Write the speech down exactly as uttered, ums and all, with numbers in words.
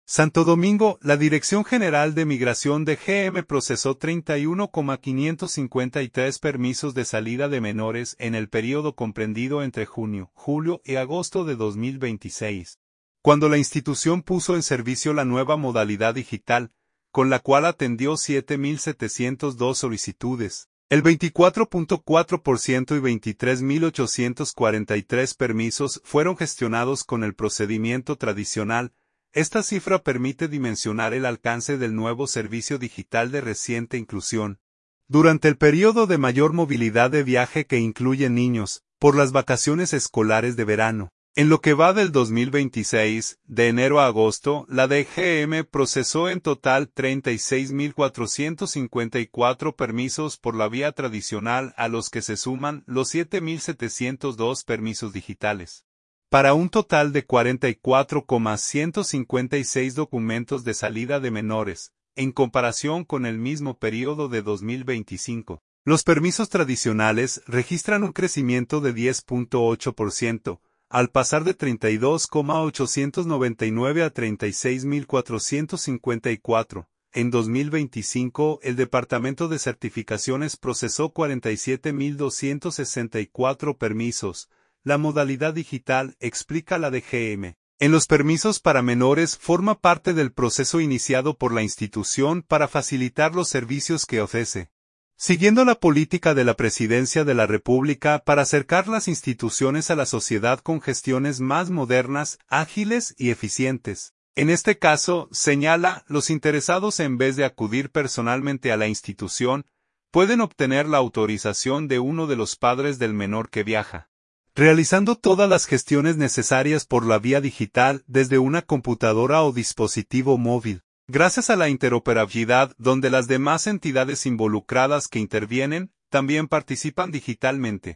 Santo Domingo, la Dirección General de Migración de G M procesó treinta y uno mil quinientos cincuenta y tres permisos de salida de menores en el período comprendido entre junio, julio y agosto de dos mil veintiséis, cuando la institución puso en servicio la nueva modalidad digital, con la cual atendió siete mil setecientas dos solicitudes. El veinticuatro punto cuatro por ciento y veintitrés mil ochocientos cuarenta y tres permisos fueron gestionados con el procedimiento tradicional. Esta cifra permite dimensionar el alcance del nuevo servicio digital de reciente inclusión. Durante el periodo de mayor movilidad de viaje que incluye niños, por las vacaciones escolares de verano, en lo que va del dos mil veintiséis, de enero a agosto, la D G M procesó en total treinta y seis mil cuatrocientos cincuenta y cuatro permisos por la vía tradicional, a los que se suman los siete mil setecientos dos permisos digitales, para un total de cuarenta y cuatro mil ciento cincuenta y seis documentos de salida de menores, en comparación con el mismo periodo de dos mil veinticinco. Los permisos tradicionales registran un crecimiento de diez punto ocho por ciento, al pasar de treinta y dos mil ochocientos noventa y nueve a treinta y seis mil cuatrocientos cincuenta y cuatro. En dos mil veinticinco, el Departamento de Certificaciones procesó cuarenta y siete mil doscientos sesenta y cuatro permisos. La modalidad digital, explica la D G M, en los permisos para menores forma parte del proceso iniciado por la institución para facilitar los servicios que ofrece, siguiendo la política de la Presidencia de la República para acercar las instituciones a la sociedad con gestiones más modernas, ágiles y eficientes. En este caso, señala, los interesados en vez de acudir personalmente a la institución, pueden obtener la autorización de uno de los padres del menor que viaja, realizando todas las gestiones necesarias por la vía digital desde una computadora o dispositivo móvil. Gracias a la interoperabilidad, donde las demás entidades involucradas que intervienen, también participan digitalmente.